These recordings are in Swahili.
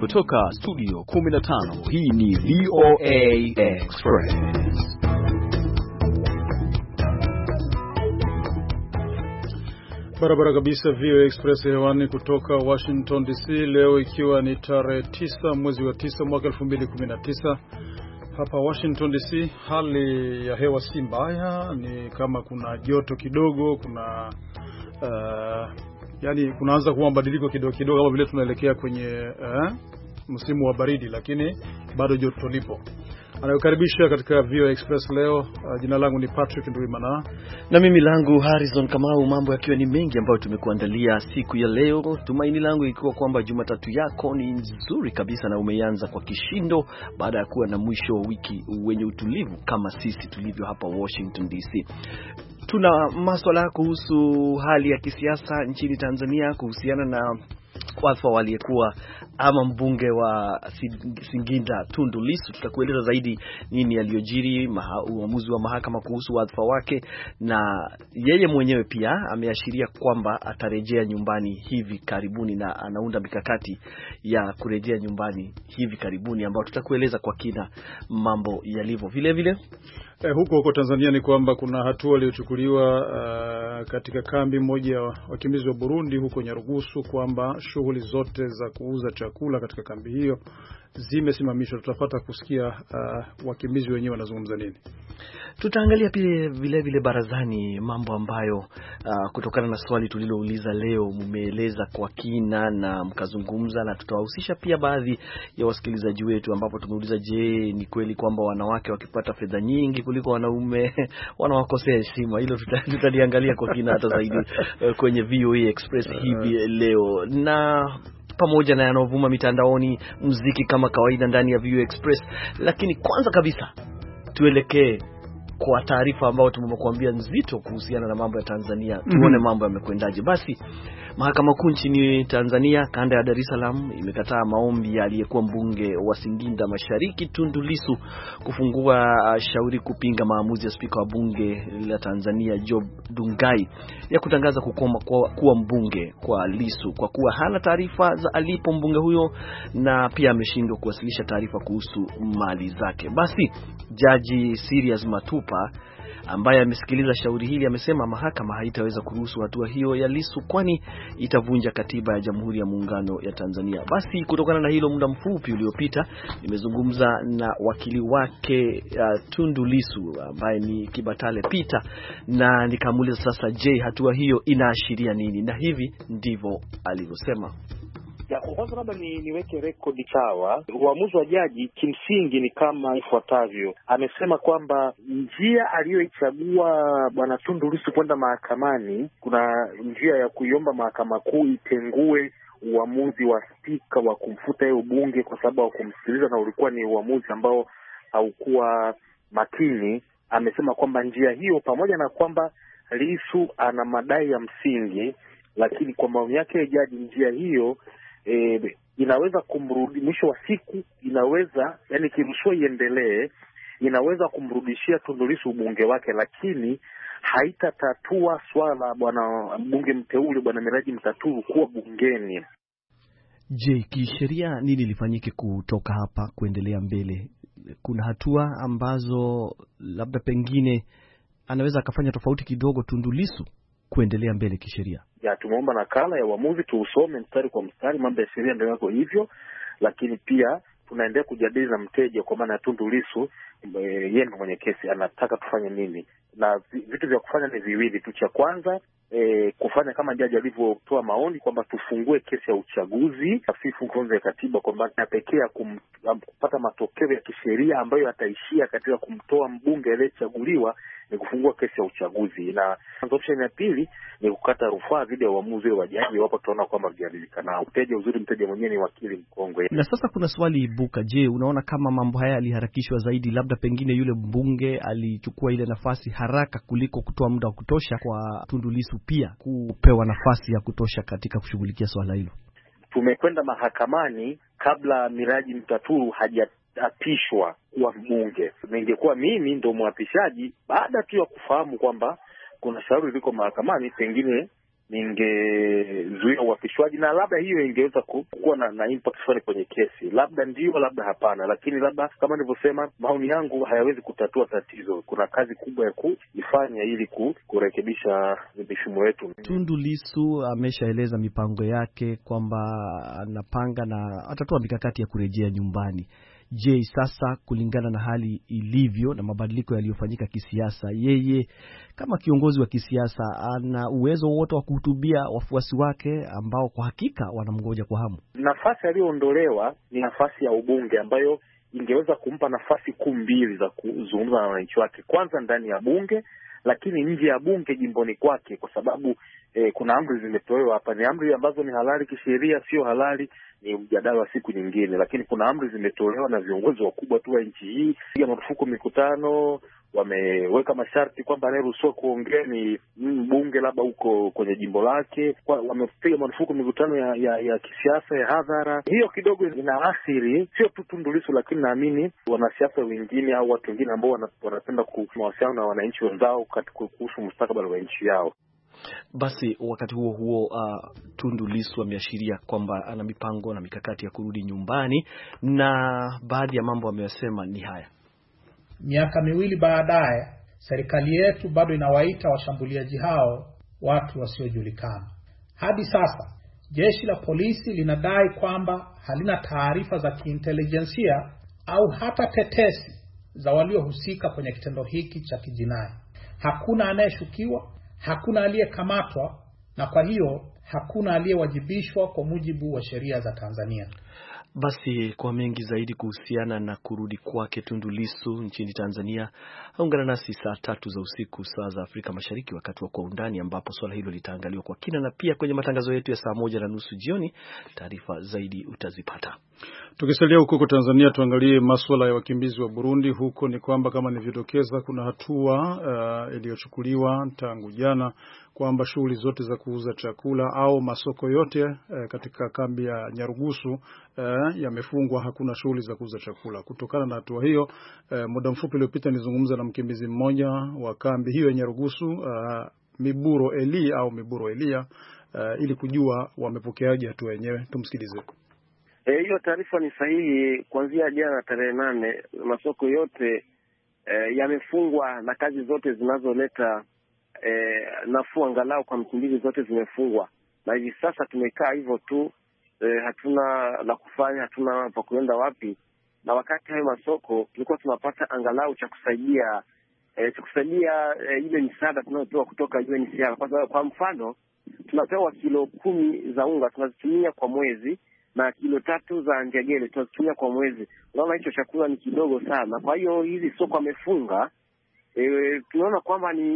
kutoka studio 15, hii ni VOA Express. Barabara kabisa, VOA Express hewani kutoka Washington DC, leo ikiwa ni tarehe 9 mwezi wa 9 mwaka 2019. Hapa Washington DC hali ya hewa si mbaya, ni kama kuna joto kidogo, kuna yani kunaanza kuwa mabadiliko kidogo kidogo kama vile tunaelekea kwenye msimu wa baridi, lakini bado joto lipo. Anayokaribisha katika VOA Express leo, jina langu ni Patrick Ndwimana na mimi langu Harrison Kamau. Mambo yakiwa ni mengi ambayo tumekuandalia siku ya leo. Tumaini langu ikiwa kwamba Jumatatu yako ni nzuri kabisa na umeanza kwa kishindo baada ya kuwa na mwisho wa wiki wenye utulivu kama sisi tulivyo hapa Washington DC. Tuna masuala kuhusu hali ya kisiasa nchini Tanzania kuhusiana na wadhifa waliyekuwa ama mbunge wa Singinda Tundu Lissu. Tutakueleza zaidi nini yaliyojiri, uamuzi wa mahakama kuhusu wadhifa wake, na yeye mwenyewe pia ameashiria kwamba atarejea nyumbani hivi karibuni na anaunda mikakati ya kurejea nyumbani hivi karibuni, ambao tutakueleza kwa kina mambo yalivyo. Vile vile huko Tanzania ni kwamba kuna hatua iliyochukuliwa katika kambi moja ya wakimbizi wa Burundi huko Nyarugusu, kwamba shughuli zote za kuuza chakula katika kambi hiyo zimesimamishwa. Tutapata kusikia wakimbizi wenyewe wanazungumza nini. Tutaangalia pia vile barazani mambo ambayo kutokana na swali tulilouliza leo mmeeleza kwa kina na mkazungumza, na tutawahusisha pia baadhi ya wasikilizaji wetu ambapo tumeuliza, je, ni kweli kwamba wanawake wakipata fedha nyingi kuliko wanaume wanawakosea heshima? Hilo tutaliangalia kwa kina hata zaidi kwenye VOA Express hivi leo, na pamoja na yanayovuma mitandaoni, muziki kama kawaida ndani ya VOA Express. Lakini kwanza kabisa tuelekee kwa taarifa ambayo tumekuambia nzito kuhusiana na mambo ya Tanzania. Tuone mambo yamekwendaje. Basi mahakama kuu nchini Tanzania kanda ya Dar es Salaam imekataa maombi ya aliyekuwa mbunge wa Singinda Mashariki Tundu Lissu kufungua shauri kupinga maamuzi ya spika wa bunge la Tanzania Job Ndugai ya kutangaza kukoma kuwa mbunge kwa Lissu kwa kuwa hana taarifa za alipo mbunge huyo, na pia ameshindwa kuwasilisha taarifa kuhusu mali zake. Basi Jaji Sirius Matupa ambaye amesikiliza shauri hili amesema mahakama haitaweza kuruhusu hatua hiyo ya Lissu kwani itavunja katiba ya Jamhuri ya Muungano ya Tanzania. Basi kutokana na hilo, muda mfupi uliopita nimezungumza na wakili wake Tundu Lissu ambaye ni Kibatale Peter, na nikamuuliza sasa, je, hatua hiyo inaashiria nini? Na hivi ndivyo alivyosema. Kwanza labda niweke rekodi sawa. Uamuzi wa jaji kimsingi ni kama ifuatavyo. Amesema kwamba njia aliyoichagua bwana Tundu Lissu kwenda mahakamani, kuna njia ya kuiomba mahakama kuu itengue uamuzi wa spika wa kumfuta yeye ubunge kwa sababu hakumsikiliza na ulikuwa ni uamuzi ambao haukuwa makini. Amesema kwamba njia hiyo, pamoja na kwamba Lissu ana madai ya msingi, lakini kwa maoni yake jaji, njia hiyo inaweza kumrudi mwisho wa siku, inaweza yani kiruhusiwa iendelee, inaweza kumrudishia Tundu Lissu ubunge wake, lakini haitatatua swala bwana mbunge mteule bwana Miraji Mtaturu kuwa bungeni. Je, kisheria nini lifanyike kutoka hapa kuendelea mbele? Kuna hatua ambazo labda pengine anaweza akafanya tofauti kidogo Tundu Lissu kuendelea mbele kisheria? Tumeomba nakala ya uamuzi tuusome mstari kwa mstari, mambo ya sheria ndio yako hivyo, lakini pia tunaendelea kujadili na mteja kwa maana ya Tundu Lissu, yeye ndiye mwenye kesi, anataka tufanye nini, na vitu vya kufanya ni viwili tu. Cha kwanza kufanya kama jaji alivyotoa maoni kwamba tufungue kesi ya uchaguzi hafifu kwanza ya katiba, kwamba na pekee kupata matokeo ya kisheria ambayo yataishia katika kumtoa mbunge aliyechaguliwa ni kufungua kesi ya uchaguzi, na option ya pili ni kukata rufaa dhidi ya uamuzi wa jaji wapo tunaona kwamba vijadilika. Na mteja mwenyewe ni wakili mkongwe. Na sasa kuna swali ibuka, je, unaona kama mambo haya yaliharakishwa zaidi, labda pengine yule mbunge alichukua ile nafasi haraka kuliko kutoa muda wa kutosha kwa Tundu Lissu pia kupewa nafasi ya kutosha katika kushughulikia swala hilo? Tumekwenda mahakamani kabla Miraji Mtaturu hajaapishwa kuwa mbunge. Ningekuwa mimi ndo mwapishaji, baada tu ya kufahamu kwamba kuna shauri liko mahakamani, pengine ningezuia uapishwaji, na labda hiyo ingeweza kuwa na impact fulani kwenye kesi. Labda ndio, labda hapana, lakini labda kama nilivyosema, maoni yangu hayawezi kutatua tatizo. Kuna kazi kubwa ya kuifanya ili kurekebisha mifumo yetu. Tundu Lissu ameshaeleza mipango yake kwamba anapanga na atatoa mikakati ya kurejea nyumbani. Je, sasa kulingana na hali ilivyo na mabadiliko yaliyofanyika kisiasa, yeye kama kiongozi wa kisiasa ana uwezo wote wa kuhutubia wafuasi wake ambao kwa hakika wanamngoja kwa hamu? Nafasi aliyoondolewa ni nafasi ya ubunge ambayo ingeweza kumpa nafasi kuu mbili za kuzungumza na wananchi wake. Kwanza ndani ya bunge, lakini nje ya bunge jimboni kwake, kwa sababu kuna amri zimetolewa hapa. Ni amri ambazo ni halali kisheria, sio halali ni mjadala wa siku nyingine, lakini kuna amri zimetolewa na viongozi wakubwa tu wa nchi hii. Piga marufuku mikutano, wameweka masharti kwamba anayeruhusiwa kuongea ni bunge labda huko kwenye jimbo lake. Wamepiga marufuku mikutano ya kisiasa ya hadhara. Hiyo kidogo inaathiri sio tu Tundu Lissu, lakini naamini wanasiasa wengine au watu wengine ambao wanapenda kuwasiliana na wananchi wenzao kuhusu mustakabali wa nchi yao. Basi wakati huo huo, Tundu Lissu ameashiria kwamba ana mipango na mikakati ya kurudi nyumbani, na baadhi ya mambo ameyasema ni haya. Miaka 2 baadaye, serikali yetu bado inawaita washambuliaji hao watu wasiojulikana. Hadi sasa, jeshi la polisi linadai kwamba halina taarifa za kiintelijensia au hata tetesi za waliohusika kwenye kitendo hiki cha kijinai. Hakuna anayeshukiwa, hakuna aliyekamatwa, na kwa hiyo hakuna aliyewajibishwa kwa mujibu wa sheria za Tanzania. Basi kwa mengi zaidi kuhusiana na kurudi kwake Tundu Lissu nchini Tanzania, ungana nasi saa 3 za usiku saa za Afrika Mashariki, wakati wa Kwa Undani, ambapo swala hilo litaangaliwa kwa kina, na pia kwenye matangazo yetu ya saa 1:30 jioni taarifa zaidi utazipata. Tukisalia huko Tanzania, tuangalie masuala ya wakimbizi wa Burundi. Huko ni kwamba kama nilivyodokeza, kuna hatua iliyochukuliwa tangu jana kwamba shughuli zote za kuuza chakula au masoko yote katika kambi ya Nyarugusu yamefungwa. Hakuna shughuli za kuuza chakula. Kutokana na hatua hiyo, muda mfupi uliopita nizungumza na mkimbizi mmoja wa kambi hiyo ya Nyarugusu, Miburo Elia, ili kujua wamepokeaje hatua yenyewe. Tumsikilize. Hiyo taarifa ni sahihi. Kuanzia jana tarehe 8 masoko yote yamefungwa na kazi zote zinazoleta nafuu angalau kwa mkimbizi zote zimefungwa, na hivi sasa tumekaa hivyo tu. Hatuna la kufanya, hatuna pa kuenda wapi. Na wakati hayo masoko tulikuwa tunapata angalau cha kusaidia ile misaada tunayopewa kutoka UNHCR. Kwa mfano, tunapewa kilo 10 za unga tunazitumia kwa mwezi, na kilo 3 za njegele tunazitumia kwa mwezi. Unaona hicho chakula ni kidogo sana. Kwa hiyo hizi soko amefunga, tunaona kwamba ni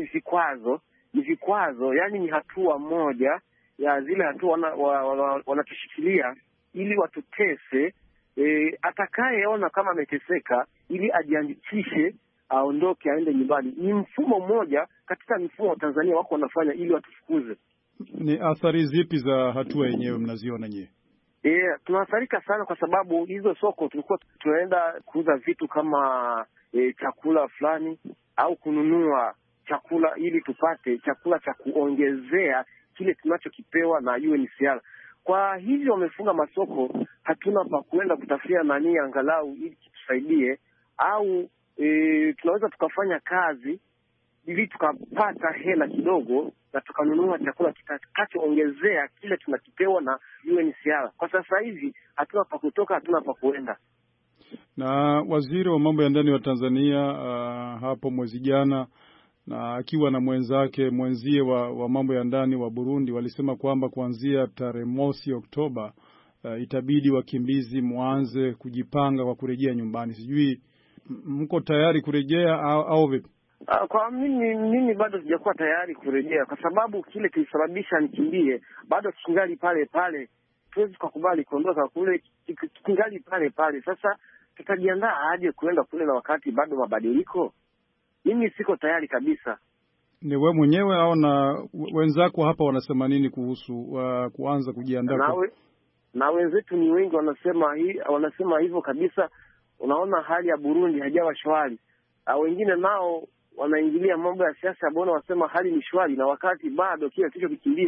vikwazo, yani ni hatua moja ya zile hatua wanatushikilia ili watutese. Atakayeona kama ameteseka ili ajiandikishe aondoke aende nyumbani. Ni mfumo mmoja katika mifumo wa Tanzania wako wanafanya ili watufukuze. Ni athari zipi za hatua yenyewe mnaziona nyie? Tunaathirika sana kwa sababu hizo soko tulikuwa tunaenda kuuza vitu kama chakula fulani au kununua chakula ili tupate chakula cha kuongezea kile tunachokipewa na UNHCR. Kwa hivyo wamefunga masoko, hatuna pa kuenda kutafutia nani angalau ili kitusaidie, au tunaweza tukafanya kazi ili tukapata hela kidogo na tukanunua chakula kitakachoongezea kile tunakipewa na UNHCR. Kwa sasa hivi hatuna pa kutoka, hatuna pa kuenda. Na waziri wa mambo ya ndani wa Tanzania hapo mwezi jana, na akiwa na mwenzie wa mambo ya ndani wa Burundi, walisema kwamba kuanzia tarehe 1 Oktoba itabidi wakimbizi muanze kujipanga kwa kurejea nyumbani. Sijui mko tayari kurejea au vipi? Kwa mimi bado sijakuwa tayari kurejea, kwa sababu kile kilisababisha nikimbie bado kingali pale pale. Tuwezi kukubali kuondoka kule, kingali pale pale. Sasa tutajiandaa aje kuenda kule na wakati bado mabadiliko? Mimi siko tayari kabisa. Ni wewe mwenyewe au na wenzako hapa wanasema nini kuhusu kuanza kujiandaa? Na wenzetu ni wengi wanasema hivyo kabisa. Unaona hali ya Burundi haijawa shwari. Wengine nao wanaingilia mambo ya siasa, bona wasema hali ni shwari, na wakati bado kile kilichokimbia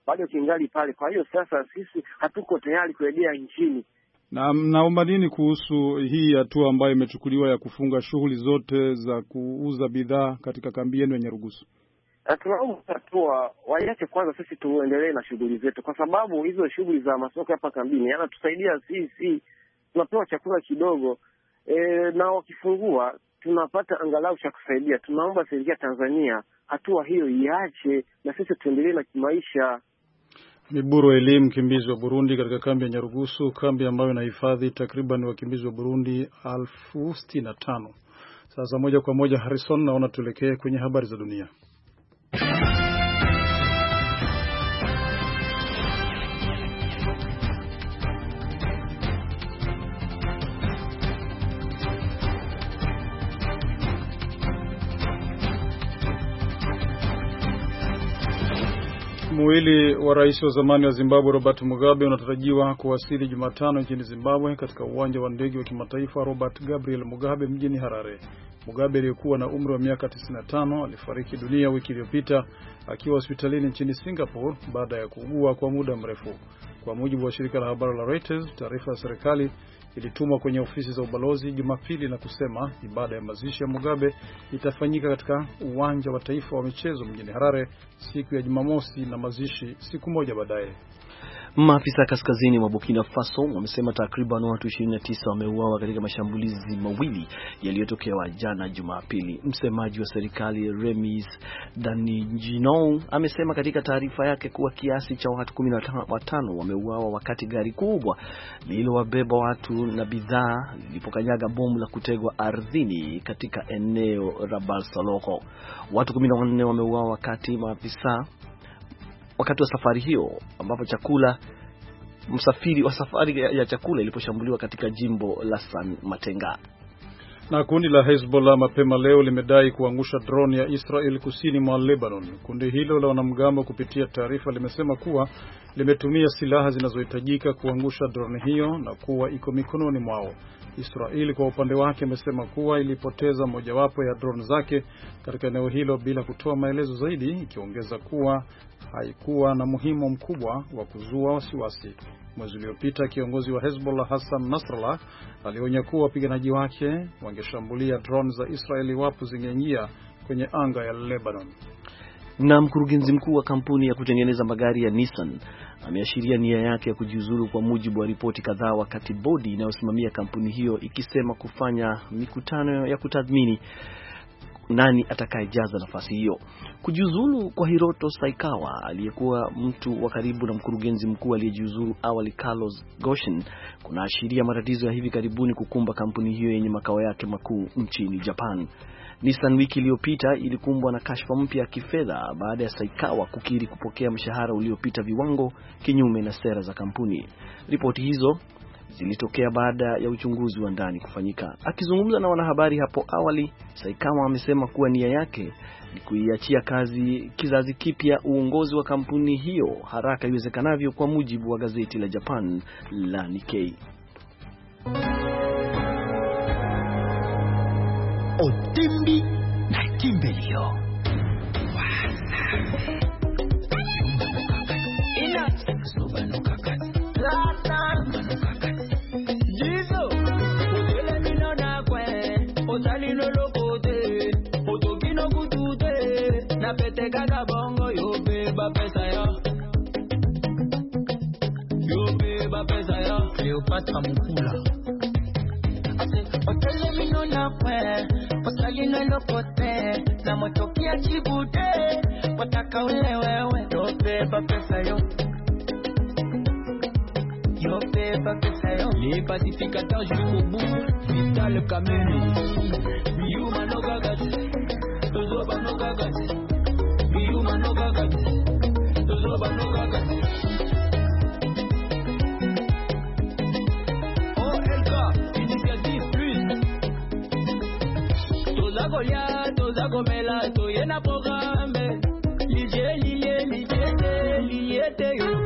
bado kingali pale. Kwa hiyo sasa sisi hatuko tayari kurejea nchini. Na mnaomba nini kuhusu hii hatua ambayo imechukuliwa ya kufunga shughuli zote za kuuza bidhaa katika kambi yenu ya Nyarugusu? Tunaomba hatua waache kwanza, sisi tuendelee na shughuli zetu, kwa sababu hizo shughuli za masoko hapa kambini yanatusaidia sisi, tunapewa chakula kidogo na wakifungua tunapata angalau cha kusaidia. Tunaomba serikali ya Tanzania hatua hiyo iache na sisi tuendelee na kimaisha. Miburu Elim, mkimbizi wa Burundi katika kambi ya Nyarugusu, kambi ambayo inahifadhi takriban wakimbizi wa Burundi 65,000. Sasa moja kwa moja Harrison, naona tuelekee kwenye habari za dunia. Mwili wa rais wa zamani wa Zimbabwe Robert Mugabe unatarajiwa kuwasili Jumatano nchini Zimbabwe katika uwanja wa ndege wa kimataifa Robert Gabriel Mugabe mjini Harare. Mugabe aliyekuwa na umri wa miaka 95 alifariki dunia wiki iliyopita akiwa hospitalini nchini Singapore baada ya kuugua kwa muda mrefu. Kwa mujibu wa shirika la habari la Reuters, taarifa ya serikali ilitumwa kwenye ofisi za ubalozi Jumapili na kusema ibada ya mazishi ya Mugabe itafanyika katika uwanja wa taifa wa michezo mjini Harare siku ya Jumamosi na mazishi siku moja baadaye. Maafisa kaskazini mwa Burkina Faso wamesema takriban watu 29 wameuawa katika mashambulizi mawili yaliyotokea jana Jumapili. Msemaji wa serikali Remis Danijino amesema katika taarifa yake kuwa kiasi cha watu 15 wameuawa wakati gari kubwa lililowabeba watu na bidhaa lilipokanyaga bomu la kutegwa ardhini katika eneo la Barsaloko. Watu 14 wameuawa wakati wa safari hiyo ambapo msafiri wa safari ya chakula iliposhambuliwa katika jimbo la San Matenga. Na kundi la Hezbollah mapema leo limedai kuangusha drone ya Israel kusini mwa Lebanon. Kundi hilo la wanamgambo kupitia taarifa limesema kuwa limetumia silaha zinazohitajika kuangusha drone hiyo na kuwa iko mikononi mwao. Israeli kwa upande wake imesema kuwa ilipoteza mojawapo ya drone zake katika eneo hilo bila kutoa maelezo zaidi, ikiongeza kuwa haikuwa na muhimu mkubwa wa kuzua wasiwasi. Mwezi uliopita kiongozi wa Hezbollah Hassan Nasrallah alionya kuwa wapiganaji wake wangeshambulia drone za Israeli wapo zingeingia kwenye anga ya Lebanon. Na mkurugenzi mkuu wa kampuni ya kutengeneza magari ya Nissan ameashiria nia yake ya kujiuzulu kwa mujibu wa ripoti kadhaa, wakati bodi inayosimamia kampuni hiyo ikisema kufanya mikutano ya kutathmini nani atakayejaza nafasi hiyo. Kujiuzulu kwa Hiroto Saikawa, aliyekuwa mtu wa karibu na mkurugenzi mkuu aliyejiuzulu awali Carlos Ghosn, kunaashiria matatizo ya hivi karibuni kukumba kampuni hiyo yenye makao yake makuu nchini Japan. Nissan wiki iliyopita ilikumbwa na kashfa mpya ya kifedha baada ya Saikawa kukiri kupokea mshahara uliopita viwango kinyume na sera za kampuni. Ripoti hizo zilitokea baada ya uchunguzi wa ndani kufanyika. Akizungumza na wanahabari hapo awali, Saikawa amesema kuwa nia yake ni kuiachia kizazi kipya uongozi wa kampuni hiyo haraka iwezekanavyo, kwa mujibu wa gazeti la Japan la Nikkei. Otimbi na Kimbelio. Cleopatra Mukula Otele mino na kwe Posalino lokote Na motokia chibude Wataka ule wewe Yo beba pesa yo Yo beba pesa yo Les pacificateurs jusqu'au bout Vital Kameni Miyuma no gagati Tozoba no gagati Miyuma no gagati Tozoba no gagati Toza gomela to yena programme liye te yo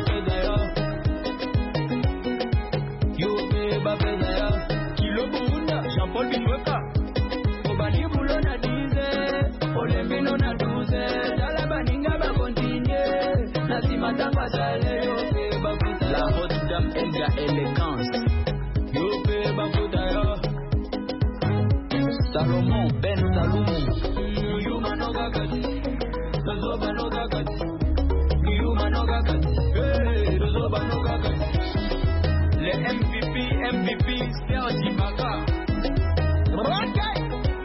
be ba ya kilo bunda Jean Paul Bitweka obali bulo na dize ole mino na duze dala baninga ba continue na madame Bazale, yo pe bakuta. La haute dame Elga élégance. Yo pe bakuta yo. Salomon, Ben Salomon. Yuma no gagati. Zoba no gagati. Yuma no gagati. Hey, Zoba no gagati. Le MVP, Sergi Baka. Okay.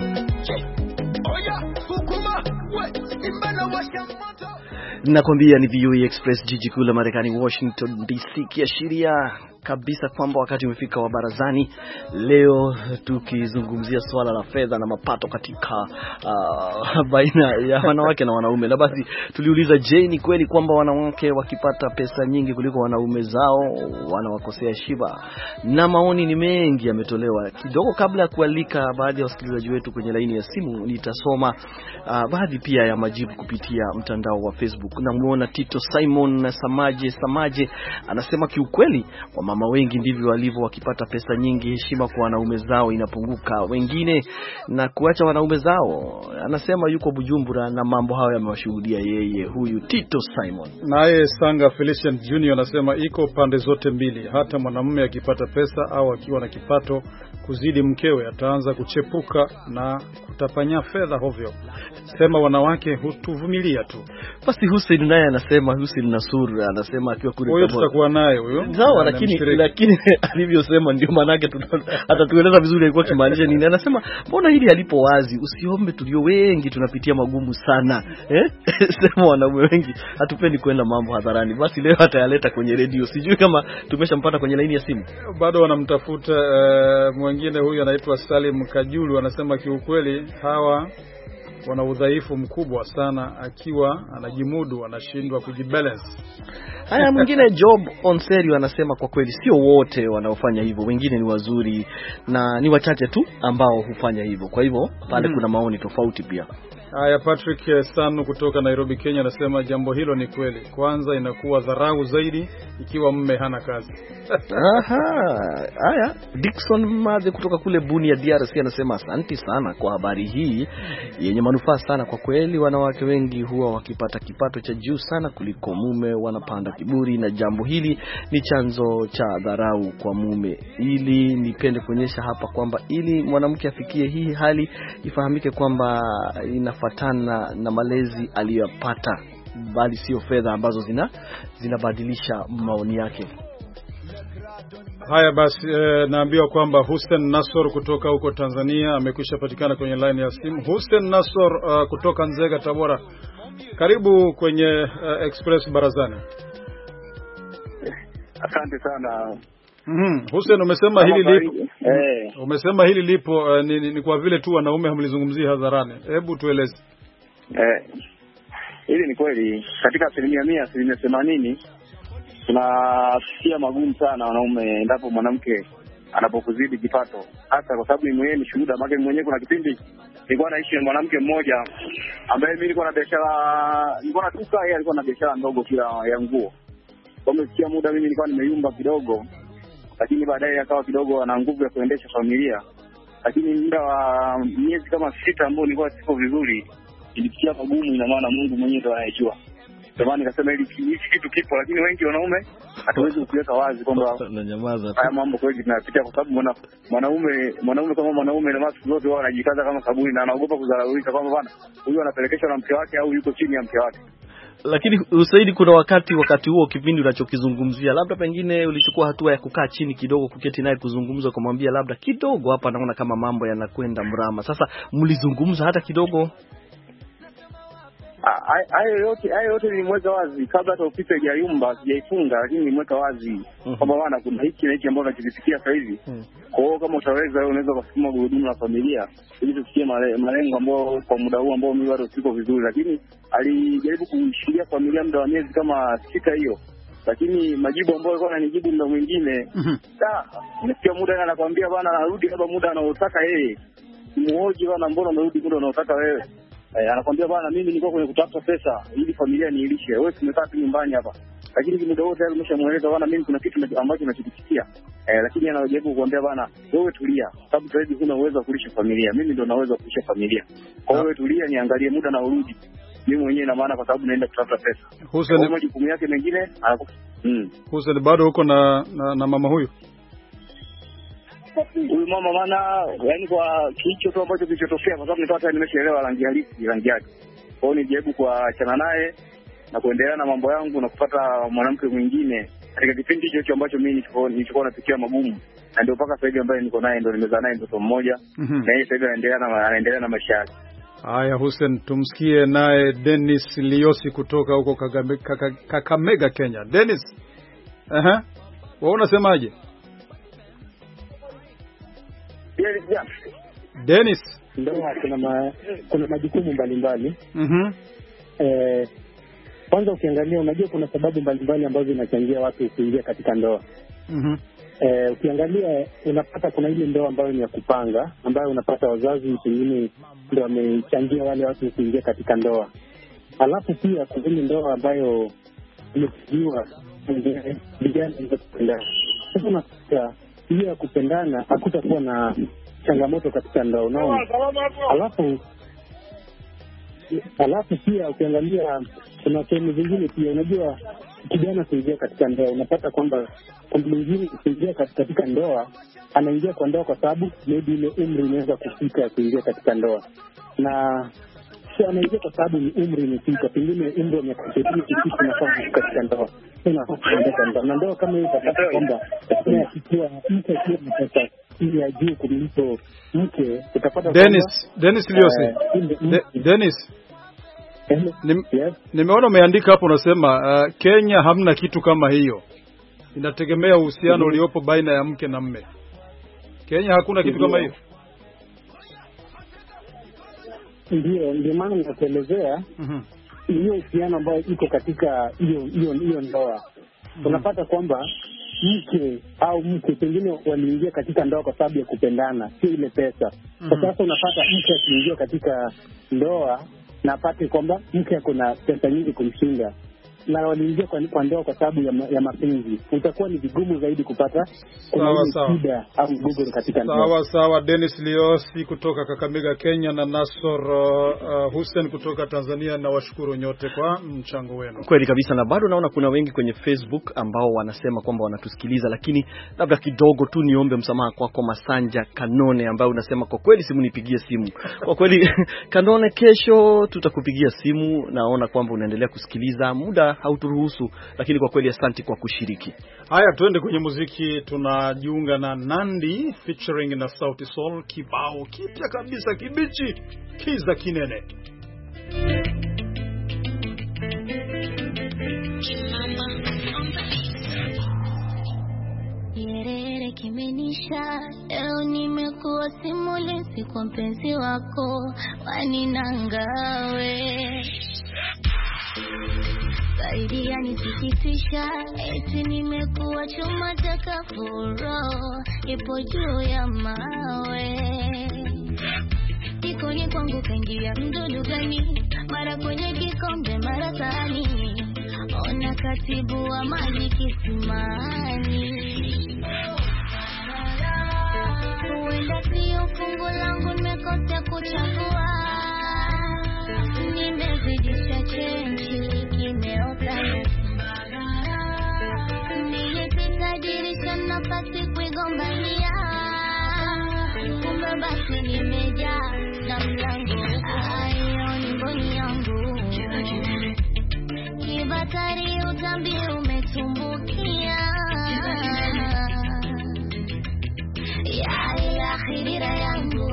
Oya, Fukuma. Imbana washa moto. Nakwambia ni VOA Express, jiji kuu la Marekani, Washington DC, kiashiria kabisa kwamba wakati umefika wa barazani. Leo tukizungumzia swala la fedha na mapato katika baina ya wanawake na wanaume. Na basi tuliuliza, je, ni kweli kwamba wanawake wakipata pesa nyingi kuliko wanaume zao wanawakosea shiba? Na maoni ni mengi yametolewa. Kidogo kabla ya kualika baadhi ya wasikilizaji wetu kwenye laini ya simu, nitasoma baadhi pia ya majibu kupitia mtandao wa Facebook. Namuona Tito Simon Samaje anasema kiukweli mama wengi ndivyo walivyo, wakipata pesa nyingi heshima kwa wanaume zao inapunguka, wengine na kuacha wanaume zao. Anasema yuko Bujumbura na mambo hayo yamewashuhudia yeye, huyu Tito Simon. Naye Sanga Felician Junior anasema iko pande zote mbili, hata mwanamume akipata pesa au akiwa na kipato kuzidi mkewe ataanza kuchepuka na kutapanya fedha hovyo. Sema wanawake hutuvumilia tu. Basi Hussein naye anasema, Hussein Nasur anasema akiwa kule Tabora. Huyo tutakuwa naye huyo. Sawa, lakini alivyosema ndio maana yake atatueleza vizuri alikuwa kimaanisha nini. Anasema mbona hili alipo wazi, usiombe, tulio wengi tunapitia magumu sana. Sema wanaume wengi hatupendi kwenda mambo hadharani. Basi leo atayaleta kwenye radio. Sijui kama tumeshampata kwenye laini ya simu. Bado wanamtafuta. Mwingine huyu anaitwa Salim Kajulu anasema kiukweli hawa wana udhaifu mkubwa sana, akiwa anajimudu anashindwa kujibalance. Haya, mwingine Job Onserio anasema kwa kweli sio wote wanaofanya hivyo, wengine ni wazuri na ni wachache tu ambao hufanya hivyo. Kwa hivyo pale kuna maoni tofauti pia. Haya, Patrick Sanu kutoka Nairobi, Kenya anasema jambo hilo ni kweli. Kwanza inakuwa dharau zaidi ikiwa mume hana kazi. Haya, Dickson Madhe kutoka kule Bunia DRC anasema asante sana kwa habari hii yenye manufaa sana. Kwa kweli wanawake wengi huwa wakipata kipato cha juu sana kuliko mume wanapanda kiburi, na jambo hili ni chanzo cha dharau kwa mume. Ili nipende kuonyesha hapa kwamba ili mwanamke afikie hii hali ifahamike kwamba inafuatana na malezi aliyopata, bali sio fedha ambazo zinabadilisha maoni yake. Haya basi, naambiwa kwamba Hussein Nasor kutoka huko Tanzania amekwisha patikana kwenye line ya simu. Hussein Nasor kutoka Nzega, Tabora. Karibu kwenye Express Barazani. Asante sana. Hussein, umesema hili lipo. Umesema hili lipo ni kwa vile tu wanaume hamlizungumzii hadharani. Hebu tueleze. Hili ni kweli katika 100%, 80% tunasikia magumu sana wanaume endapo mwanamke anapokuzidi kipato, hasa kwa sababu mwenyewe ni shuhuda. Maana mwenyewe kuna kipindi nilikuwa naishi na mwanamke mmoja ambaye mimi nilikuwa na biashara, nilikuwa na duka, yeye alikuwa na biashara ndogo kila ya nguo. Kwa msikia muda mimi nilikuwa nimeyumba kidogo, lakini baadaye akawa kidogo ana nguvu ya kuendesha familia. Lakini muda wa miezi kama 6 ambao nilikuwa siko vizuri, nilisikia magumu. Ina maana Mungu mwenyewe ndiye anayejua. Kwa maana nikasema hili kitu kipo, lakini wengi wanaume hatuwezi kuweka wazi kwamba haya mambo kweli tunapitia, kwa sababu mwanaume kama mwanaume na watu wote wao wanajikaza kama kaburi na anaogopa kudharaulika kwamba bwana huyu anapelekeshwa na mke wake au yuko chini ya mke wake. Lakini Usaidi, kuna wakati huo kipindi unachokizungumzia, labda pengine ulichukua hatua ya kukaa chini kidogo, kuketi naye kuzungumza, kumwambia labda kidogo hapa naona kama mambo yanakwenda mrama. Sasa mlizungumza hata kidogo? Hayo yote nilimweka wazi kabla hata upite hajayumba, sijaifunga, lakini nilimweka wazi kwamba bwana kuna hiki na hiki ambacho tunakifikia sasa hivi. Kwa hiyo kama utaweza wewe unaweza kusukuma gurudumu la familia ili tufikie malengo ambayo kwa muda huu ambao mimi bado siko vizuri. Lakini alijaribu kushikilia familia muda wa miezi kama 6 hiyo, lakini majibu ambayo alikuwa ananijibu muda mwingine nasikia muda anakuambia bwana narudi labda muda anaotaka yeye. Muoje bwana, mbona unarudi muda unaotaka wewe? Anakuambia bwana mimi nilikuwa kwenye kutafuta pesa ili familia niilishe, wewe tumekaa tu nyumbani hapa. Lakini muda wote tayari umeshamueleza bwana mimi kuna kitu ambacho nakipitia. Lakini anajaribu kukuambia bwana wewe tulia, sababu tayari huna uwezo wa kulisha familia, mimi ndio naweza kulisha familia. Kwa hiyo tulia, niangalie muda na urudi. mimi mwenyewe na maana kwa sababu naenda kutafuta pesa. Hussein, majukumu yake mengine Hussein, bado uko na mama huyu? Huyu mama maana yani kwa kicho tu ambacho kilichotokea, kwa sababu nilikuwa hata nimeshaelewa rangi halisi rangi yake. Kwa hiyo nijaribu kuachana naye na kuendelea na mambo yangu na kupata mwanamke mwingine katika kipindi hicho ambacho mimi nilichokuwa napitia magumu, na ndio mpaka sasa hivi ambaye niko naye ndio nimezaa naye mtoto mmoja na yeye sasa hivi anaendelea na maisha yake. Haya Hussein, tumsikie naye Dennis Liosi kutoka huko Kakamega, Kenya. Dennis, wewe unasemaje? Dennis, ndio kuna majukumu mbalimbali. Kwanza ukiangalia, unajua kuna sababu mbalimbali ambazo zinachangia watu kuingia katika ndoa. Ukiangalia unapata kuna ile ndoa ambayo ni ya kupanga, ambayo unapata wazazi pengine ndio wamechangia wale watu kuingia katika ndoa. Alafu pia kuna ile ndoa ambayo imefikiwa vijana kupendana. Sasa unapata hiyo ya kupendana hakutakuwa na changamoto katika ndoa, unaona. Alafu pia ukiangalia kuna sehemu zingine pia, unajua kijana kuingia katika ndoa, unapata kwamba kuna mwingine kuingia katika ndoa, anaingia kwa ndoa kwa sababu maybe ile umri inaweza kufika kuingia katika ndoa, na sio anaingia kwa sababu ni umri imefika, pengine umri wa miaka 20 kufika nafasi katika ndoa. Na ndoa kama hiyo utapata kwamba ikiwa mtu akiwa na pesa ya juu kuliko mke, utapata Dennis Liosi, Dennis, nimeona umeandika hapo unasema Kenya hamna kitu kama hiyo, inategemea uhusiano uliopo baina ya mke na mme. Kenya hakuna kitu kama hiyo. Ndio maana ninakuelezea hiyo uhusiano ambayo iko katika hiyo ndoa. Unapata kwamba mke pengine waliingia katika ndoa kwa sababu ya kupendana, sio ile pesa. Kwa sasa unapata mke akiingia katika ndoa na apate kwamba mke ako na pesa nyingi kumshinda, na waliingia kwa ndoa kwa sababu ya mapenzi, utakuwa ni vigumu zaidi kupata shida au mgogoro katika ndoa. Sawa. Dennis Liosi kutoka Kakamega, Kenya, na Nasor Hussein kutoka Tanzania, na washukuru nyote kwa mchango wenu. Kweli kabisa, na bado naona kuna wengi kwenye Facebook ambao wanasema kwamba wanatusikiliza, lakini labda kidogo tu niombe msamaha kwako Masanja Kanone, ambao unasema kwa kweli simu nipigie simu. Kwa kweli Kanone, kesho tutakupigia simu. Naona kwamba unaendelea kusikiliza, muda hauturuhusu, lakini kwa kweli asante kwa kushiriki. Haya, tuende kwenye muziki. Tunajiunga na Nandi featuring na Sauti Sol, kibao kipya kabisa kibichi, Kiza Kinene. Yerere kimenisha, leo nimekuwa simulizi kwa mpenzi wako, waninangawe zaidi ya nisikitisha, eti nimekuwa chuma cha kafuro, ipo juu ya mawe. Jikoni kwangu kaingia mdudu gani, mara kwenye kikombe mara sahani, ona katibu wa maji kisimani. Huenda sio fungu langu, nimekosea kuchagua, nimezidisha chenji kimeota. Nilipita dirisha nafasi kuigombania, kumbe basi nimejaa na mlango. Ayo ni mboni yangu, kibatari utambi umetumbukia, ya akhirira yangu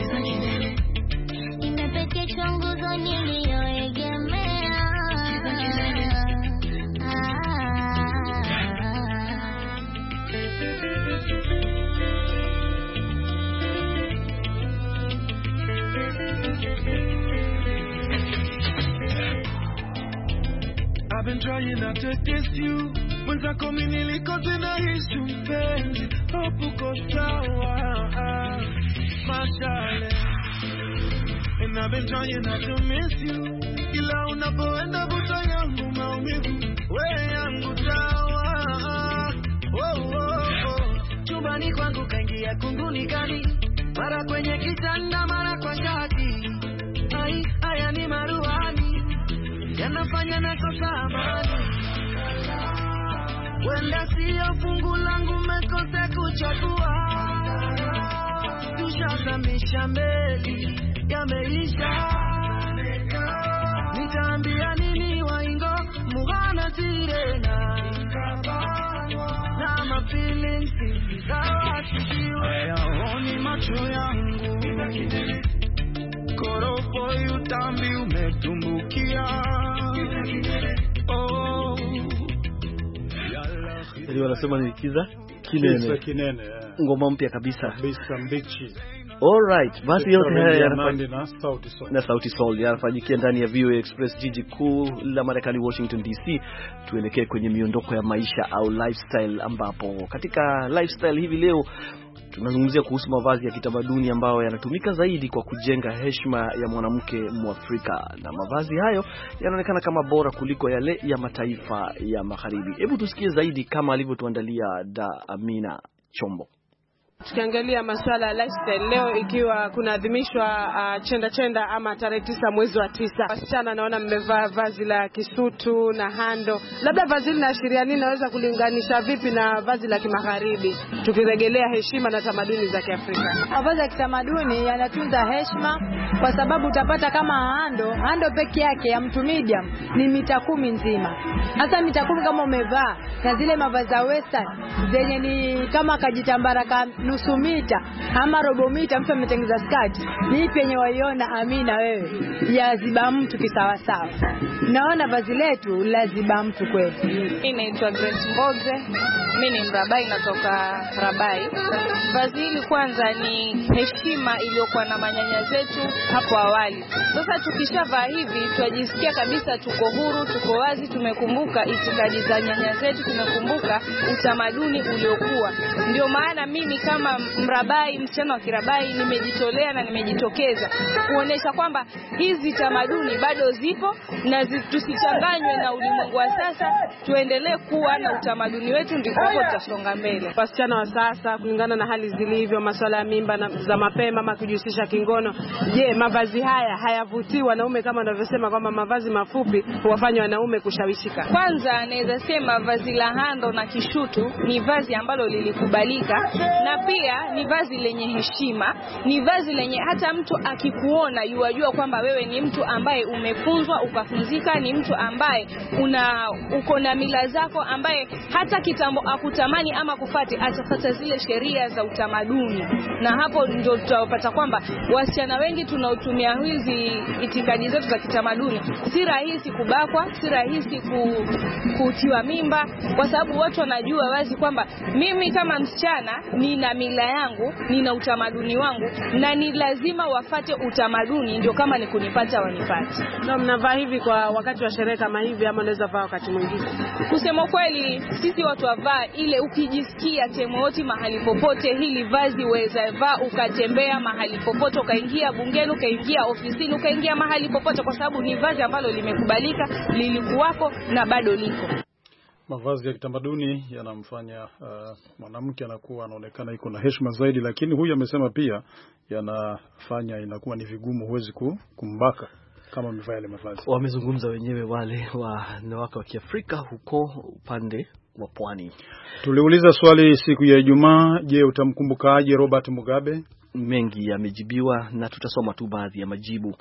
imepekechwa nguzo niliyoegemea. I've been trying not to kiss you. Once I come in nilikoze na hisu mpenzi, hope uko sawa, mashale. And I've been trying not to miss you. Kila unapoenda buta yangu maumivu, we yangu dawa. Chumbani kwangu kaingia kunguni kali, mara kwenye kitanda mara kwa shati. Haya ni maruani, yanafanya nakosa amani. Wenda siyo fungu langu mekosa kuchagua. Tushazamisha meli yameisha. Nitaambia nini waingo mughana sirena. Na mafeelings sikawa tujiwe. Yaoni macho yangu koropo yutambi umetumbukia. Oh Ndio wanasema ni kiza kinene. Ngoma mpya kabisa mbichi. Alright, basi yote haya yanafanyika na Sauti Sol yanafanyikia ndani ya VOA Express, jiji kuu la Marekani, Washington DC. Tuelekee kwenye miondoko ya maisha au lifestyle, ambapo katika lifestyle hivi leo tunazungumzia kuhusu mavazi ya kitamaduni ambayo yanatumika zaidi kwa kujenga heshima ya mwanamke Mwafrika, na mavazi hayo yanaonekana kama bora kuliko yale ya mataifa ya magharibi. Hebu tusikie zaidi kama alivyotuandalia Da Amina Chombo. Tukiangalia masuala ya lifestyle leo, ikiwa kunaadhimishwa chenda ama tarehe 9 mwezi wa 9, wasichana naona mmevaa vazi la kisutu na hando. Labda vazi linaashiria nini? Naweza kulinganisha vipi na vazi la kimagharibi, tukirejelea heshima na tamaduni za Kiafrika? Mavazi ya kitamaduni yanatunza heshima, kwa sababu utapata kama hando peke yake ya mtu medium ni mita 10 nzima. Hata mita 10 kama umevaa na zile mavazi za western zenye ni kama kajitambara nusu mita ama robo mita, mtu ametengeneza skati, ni ipi yenye waiona Amina wewe ya ziba mtu kisawasawa? Naona vazi letu la ziba mtu kweli. Inaitwa Grace Mboze, mimi ni Mrabai, natoka Rabai. Vazi hili kwanza ni heshima iliyokuwa na manyanya zetu hapo awali. Sasa tukishavaa hivi tunajisikia kabisa tuko huru, tuko wazi, tumekumbuka itikadi za nyanya zetu, tumekumbuka utamaduni uliokuwa. Ndio maana mimi kama Mrabai, msichana wa Kirabai, nimejitolea na nimejitokeza kuonesha kwamba hizi tamaduni bado zipo na tusichanganywe na ulimwengu wa sasa, tuendelee kuwa na utamaduni wetu, ndipo tutasonga mbele. Wasichana wa sasa kulingana na hali zilivyo, masuala ya mimba na za mapema ama kujihusisha kingono, je, mavazi haya hayavutii wanaume kama wanavyosema kwamba mavazi mafupi huwafanya wanaume kushawishika? Kwanza naweza sema vazi la hando na kishutu ni vazi ambalo lilikubalika, na pia ni vazi lenye heshima, ni vazi lenye hata mtu akikuona yajua kwamba wewe ni mtu ambaye umefunzwa ukafunzika, ni mtu ambaye uko na mila zako, ambaye hata kitambo akutamani ama kufati atafuata zile sheria za utamaduni. Na hapo ndio tutapata kwamba wasichana wengi tunaotumia hizi itikadi zetu za kitamaduni, si rahisi kubakwa, si rahisi kutiwa mimba, kwa sababu watu wanajua wazi kwamba mimi kama msichana nina mila yangu, nina utamaduni wangu, na ni lazima wafate utamaduni, ndio kama ni kunipata wanipate. Na mnavaa hivi kwa wakati wa sherehe kama hivi ama unaweza vaa wakati mwingine? Kusema kweli sisi watu wavaa ile ukijisikia temoti mahali popote. Hili vazi weza vaa ukatembea mahali popote, ukaingia bungeni, ukaingia ofisini, ukaingia mahali popote, kwa sababu ni vazi ambalo limekubalika, lilikuwako na bado liko. Mavazi ya kitamaduni yanamfanya mwanamke anakuwa anaonekana iko na heshima zaidi, lakini huyu amesema pia yanafanya inakuwa ni vigumu, huwezi kumbaka kama amevaa yale mavazi. Wamezungumza wenyewe wale wanawake wa Kiafrika huko upande wa pwani. Tuliuliza swali siku ya Ijumaa, je, utamkumbukaje Robert Mugabe? Mengi yamejibiwa na tutasoma tu baadhi ya majibu.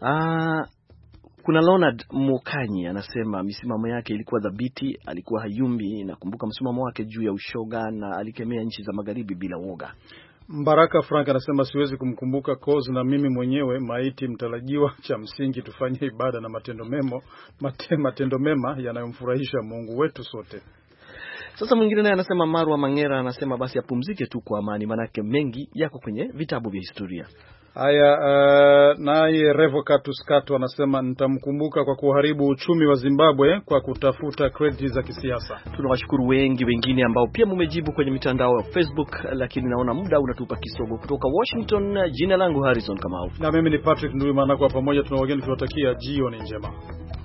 Kuna Leonard Mokanyi anasema misimamo yake ilikuwa dhabiti, alikuwa hayumbi. Nakumbuka msimamo wake juu ya ushoga na alikemea nchi za magharibi bila woga. Mbaraka Frank anasema siwezi kumkumbuka cause na mimi mwenyewe maiti mtarajiwa, cha msingi tufanye ibada na matendo mema yanayomfurahisha Mungu wetu sote. Sasa mwingine naye anasema Marwa Mangera anasema basi apumzike tu kwa amani, manake mengi yako kwenye vitabu vya historia. Haya, naye Revocatus Kato anasema nitamkumbuka kwa kuharibu uchumi wa Zimbabwe kwa kutafuta credit za kisiasa. Tunawashukuru wengi wengine ambao pia mmejibu kwenye mitandao ya Facebook, lakini naona muda unatupa kisogo. Kutoka Washington, jina langu Harrison Kamau. Na mimi ni Patrick Ndwimana, kwa pamoja tuna wageni tuwatakia jioni njema.